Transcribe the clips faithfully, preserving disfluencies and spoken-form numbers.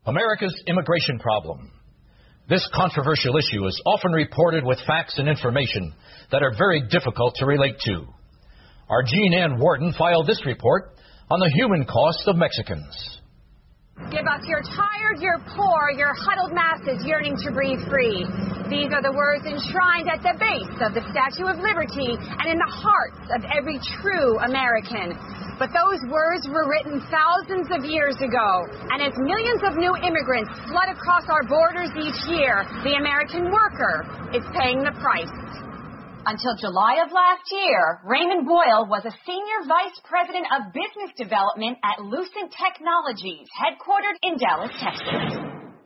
America's immigration problem. This controversial issue is often reported with facts and information that are very difficult to relate to. Our Jean Ann Wharton filed this report on the human cost of Mexicans. Give us your tired, your poor, your huddled masses yearning to breathe free. These are the words enshrined at the base of the Statue of Liberty and in the hearts of every true American. But those words were written thousands of years ago, and as millions of new immigrants flood across our borders each year, the American worker is paying the price. Until July of last year, Raymond Boyle was a senior vice president of business development at Lucent Technologies, headquartered in Dallas, Texas.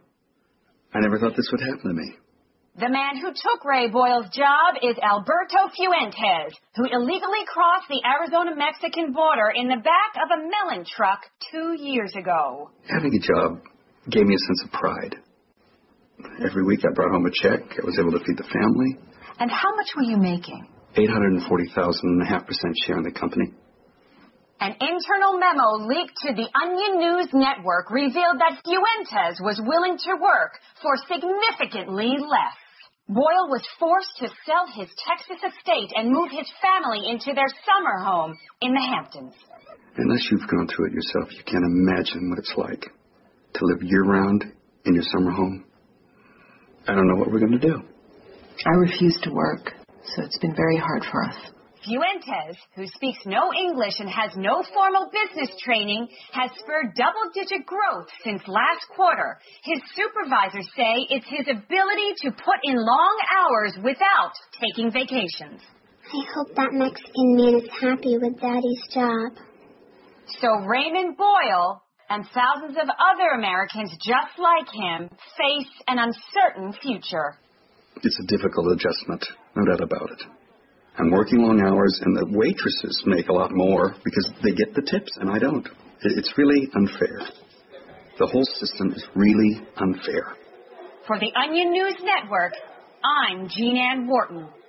I never thought this would happen to me. The man who took Ray Boyle's job is Alberto Fuentes, who illegally crossed the Arizona-Mexican border in the back of a melon truck two years ago. Having a job gave me a sense of pride. Every week I brought home a check. I was able to feed the family. And how much were you making? eight hundred forty thousand dollars and a half percent share in the company. An internal memo leaked to the Onion News Network revealed that Fuentes was willing to work for significantly less. Boyle was forced to sell his Texas estate and move his family into their summer home in the Hamptons. Unless you've gone through it yourself, you can't imagine what it's like to live year-round in your summer home. I don't know what we're going to do. I refuse to work, so it's been very hard for us. Fuentes, who speaks no English and has no formal business training, has spurred double-digit growth since last quarter. His supervisors say it's his ability to put in long hours without taking vacations. I hope that Mexican man is happy with Daddy's job. So Raymond Boyle and thousands of other Americans just like him face an uncertain future. It's a difficult adjustment, no doubt about it. I'm working long hours, and the waitresses make a lot more because they get the tips, and I don't. It's really unfair. The whole system is really unfair. For the Onion News Network, I'm Jean Ann Wharton.